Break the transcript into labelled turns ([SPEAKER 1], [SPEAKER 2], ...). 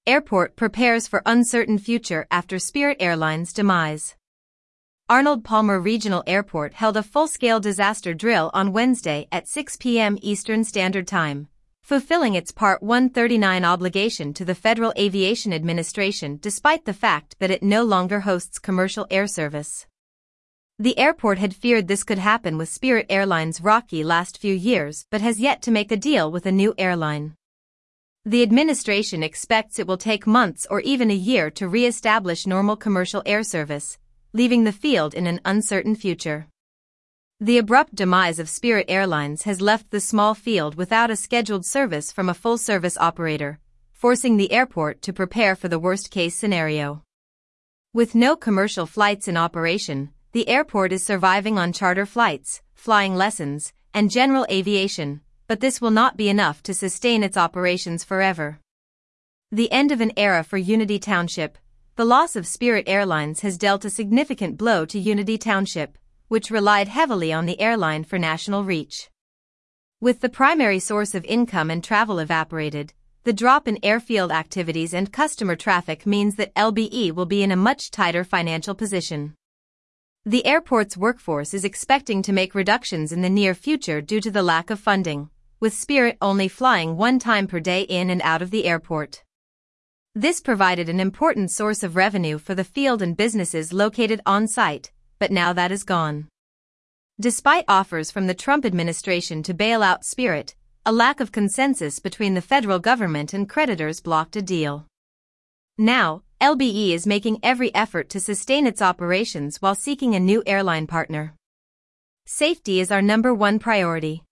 [SPEAKER 1] Airport prepares for uncertain future after Spirit Airlines demise. Arnold Palmer Regional Airport held a full-scale disaster drill on Wednesday at 6 p.m. Eastern Standard Time, fulfilling its Part 139 obligation to the Federal Aviation Administration despite the fact that it no longer hosts commercial air service. The airport had feared this could happen with Spirit Airlines' rocky last few years but has yet to make a deal with a new airline. The administration expects it will take months or even a year to re-establish normal commercial air service, leaving the field in an uncertain future. The abrupt demise of Spirit Airlines has left the small field without a scheduled service from a full-service operator, forcing the airport to prepare for the worst-case scenario. With no commercial flights in operation, the airport is surviving on charter flights, flying lessons, and general aviation, but this will not be enough to sustain its operations forever. The end of an era for Unity Township. The loss of Spirit Airlines has dealt a significant blow to Unity Township, which relied heavily on the airline for national reach. With the primary source of income and travel evaporated, the drop in airfield activities and customer traffic means that LBE will be in a much tighter financial position. The airport's workforce is expecting to make reductions in the near future due to the lack of funding, with Spirit only flying one time per day in and out of the airport. This provided an important source of revenue for the field and businesses located on-site, but now that is gone. Despite offers from the Trump administration to bail out Spirit, a lack of consensus between the federal government and creditors blocked a deal. Now, LBE is making every effort to sustain its operations while seeking a new airline partner. Safety is our number one priority.